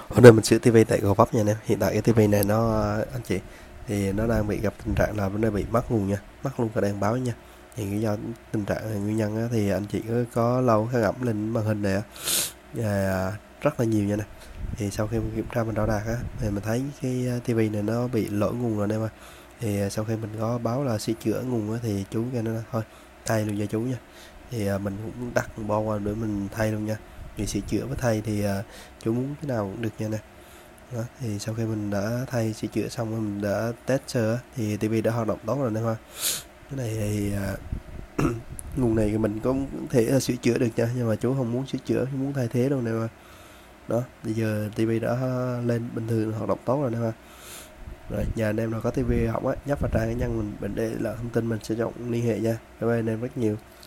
Hôm nay mình sửa tivi tại Gò Vấp nha anh em. Hiện tại cái tivi này nó anh chị thì nó đang bị gặp tình trạng là nó bị mất nguồn nha, mất luôn cả đèn báo nha. Thì cái do tình trạng này, nguyên nhân á, thì anh chị có lâu khá ngẫm lên màn hình này á, rất là nhiều nha nè. Thì sau khi mình kiểm tra mình đo đạc á, thì mình thấy cái tivi này nó bị lỗi nguồn rồi anh em ơi. Thì sau khi mình có báo là sửa chữa nguồn á, thì chú kêu nó là thôi thay luôn cho chú nha. Thì mình cũng đặt bo qua để mình thay luôn nha. Vì sửa chữa với thay thì chú muốn cái nào cũng được nha nè. Đó, thì sau khi mình đã thay sửa chữa xong mình đã test sơ thì tivi đã hoạt động tốt rồi em ha. Cái này thì nguồn này mình có thể sửa chữa được nha, nhưng mà chú không muốn sửa chữa, không muốn thay thế đâu nè mà. Đó, bây giờ tivi đã lên bình thường hoạt động tốt rồi nè ha. Rồi nhà anh em nào có tivi hỏng á, nhấp vào trang cá nhân mình để lại thông tin, mình sẽ chọn liên hệ nha. Cảm ơn anh em rất nhiều.